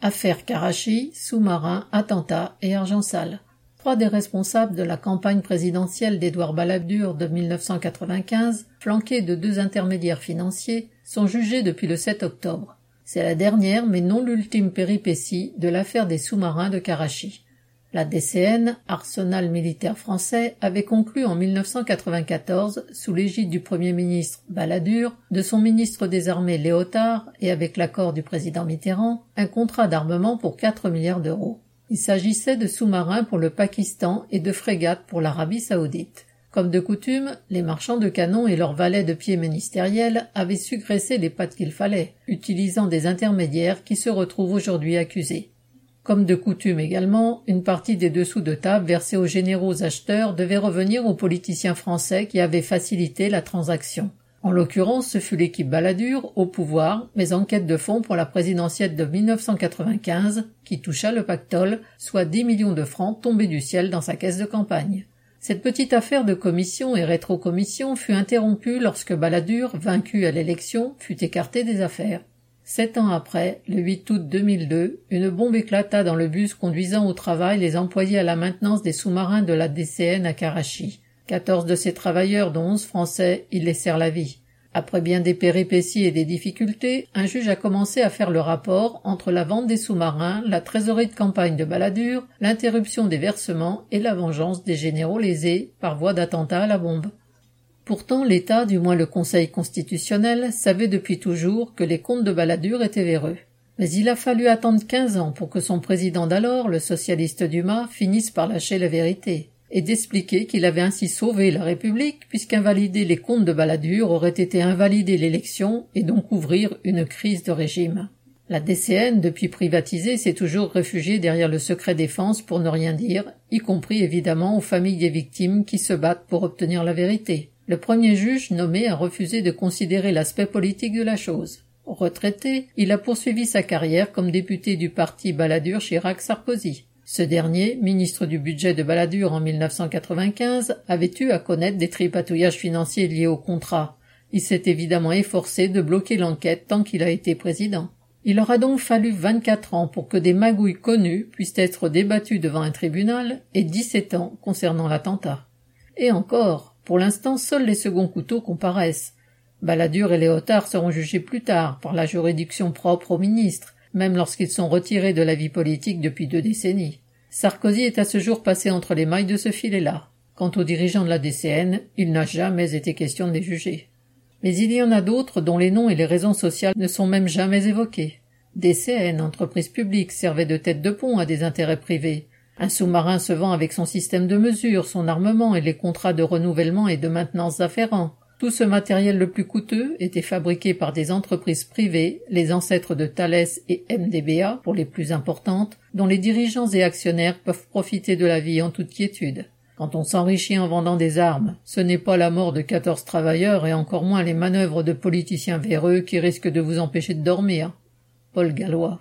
Affaire Karachi, sous-marin, attentat et argent sale. 3 des responsables de la campagne présidentielle d'Édouard Balladur de 1995, flanqués de 2 intermédiaires financiers, sont jugés depuis le 7 octobre. C'est la dernière mais non l'ultime péripétie de l'affaire des sous-marins de Karachi. La DCN, arsenal militaire français, avait conclu en 1994, sous l'égide du Premier ministre Balladur, de son ministre des Armées Léotard et avec l'accord du président Mitterrand, un contrat d'armement pour 4 milliards d'euros. Il s'agissait de sous-marins pour le Pakistan et de frégates pour l'Arabie saoudite. Comme de coutume, les marchands de canons et leurs valets de pied ministériels avaient su graisser les pattes qu'il fallait, utilisant des intermédiaires qui se retrouvent aujourd'hui accusés. Comme de coutume également, une partie des dessous de table versés aux généraux acheteurs devait revenir aux politiciens français qui avaient facilité la transaction. En l'occurrence, ce fut l'équipe Balladur, au pouvoir, mais en quête de fonds pour la présidentielle de 1995, qui toucha le pactole, soit 10 millions de francs tombés du ciel dans sa caisse de campagne. Cette petite affaire de commission et rétrocommission fut interrompue lorsque Balladur, vaincu à l'élection, fut écarté des affaires. 7 ans après, le 8 août 2002, une bombe éclata dans le bus conduisant au travail les employés à la maintenance des sous-marins de la DCN à Karachi. 14 de ces travailleurs, dont 11 Français, y laissèrent la vie. Après bien des péripéties et des difficultés, un juge a commencé à faire le rapport entre la vente des sous-marins, la trésorerie de campagne de Balladur, l'interruption des versements et la vengeance des généraux lésés par voie d'attentat à la bombe. Pourtant, l'État, du moins le Conseil constitutionnel, savait depuis toujours que les comptes de Balladur étaient véreux. Mais il a fallu attendre 15 ans pour que son président d'alors, le socialiste Dumas, finisse par lâcher la vérité, et d'expliquer qu'il avait ainsi sauvé la République, puisqu'invalider les comptes de Balladur aurait été invalider l'élection et donc ouvrir une crise de régime. La DCN, depuis privatisée, s'est toujours réfugiée derrière le secret défense pour ne rien dire, y compris évidemment aux familles des victimes qui se battent pour obtenir la vérité. Le premier juge nommé a refusé de considérer l'aspect politique de la chose. Retraité, il a poursuivi sa carrière comme député du parti Balladur-Chirac-Sarkozy. Ce dernier, ministre du budget de Balladur en 1995, avait eu à connaître des tripatouillages financiers liés au contrat. Il s'est évidemment efforcé de bloquer l'enquête tant qu'il a été président. Il aura donc fallu 24 ans pour que des magouilles connues puissent être débattues devant un tribunal et 17 ans concernant l'attentat. Et encore, pour l'instant, seuls les seconds couteaux comparaissent. Balladur et Léotard seront jugés plus tard par la juridiction propre aux ministres, même lorsqu'ils sont retirés de la vie politique depuis 2 décennies. Sarkozy est à ce jour passé entre les mailles de ce filet-là. Quant aux dirigeants de la DCN, il n'a jamais été question de les juger. Mais il y en a d'autres dont les noms et les raisons sociales ne sont même jamais évoqués. DCN, entreprise publique, servait de tête de pont à des intérêts privés. Un sous-marin se vend avec son système de mesure, son armement et les contrats de renouvellement et de maintenance afférents. Tout ce matériel le plus coûteux était fabriqué par des entreprises privées, les ancêtres de Thales et MDBA pour les plus importantes, dont les dirigeants et actionnaires peuvent profiter de la vie en toute quiétude. Quand on s'enrichit en vendant des armes, ce n'est pas la mort de 14 travailleurs et encore moins les manœuvres de politiciens véreux qui risquent de vous empêcher de dormir. Paul Gallois.